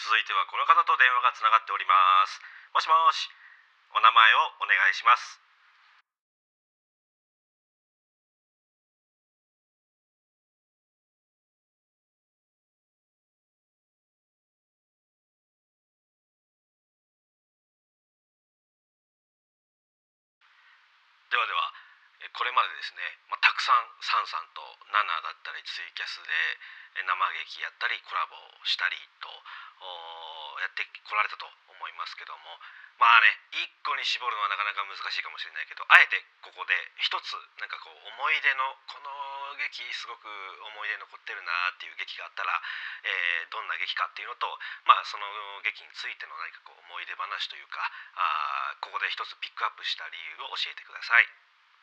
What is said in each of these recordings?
続いてはこの方と電話がつながっております。もしもし、お名前をお願いします。ではでは、これまでですね、たくさんサンさんとナナだったりツイキャスで生劇やったりコラボをしたりとやってこられたと思いますけども、まあね、一個に絞るのはなかなか難しいかもしれないけど、あえてここで一つなんかこう思い出のこの劇すごく思い出に残ってるなっていう劇があったら、どんな劇かっていうのと、その劇についての何かこう思い出話というか、ここで一つピックアップした理由を教えてください。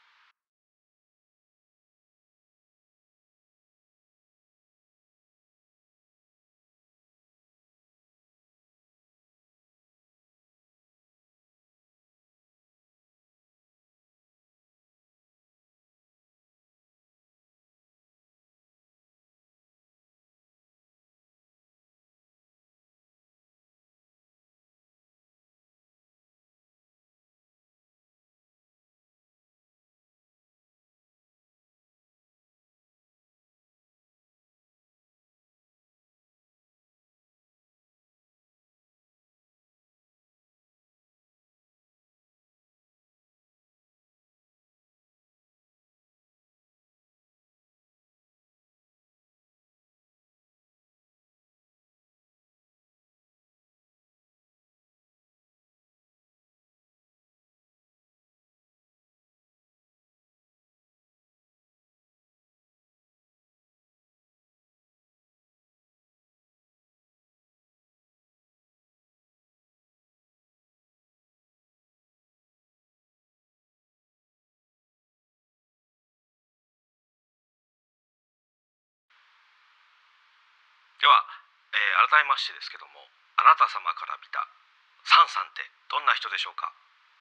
では、改めましてですけども、あなた様から見たサンさんってどんな人でしょうか？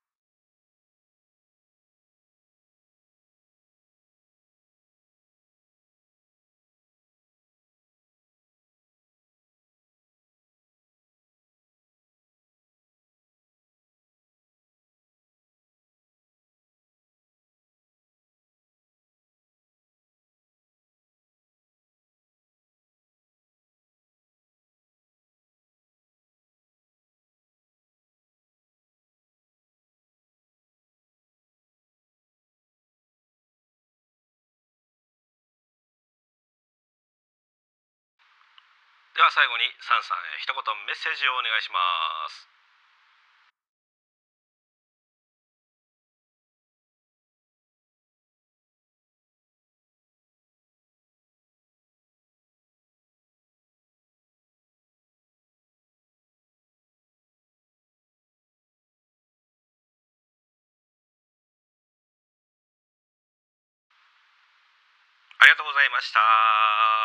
では最後にサンさんへ一言メッセージをお願いします。ありがとうございました。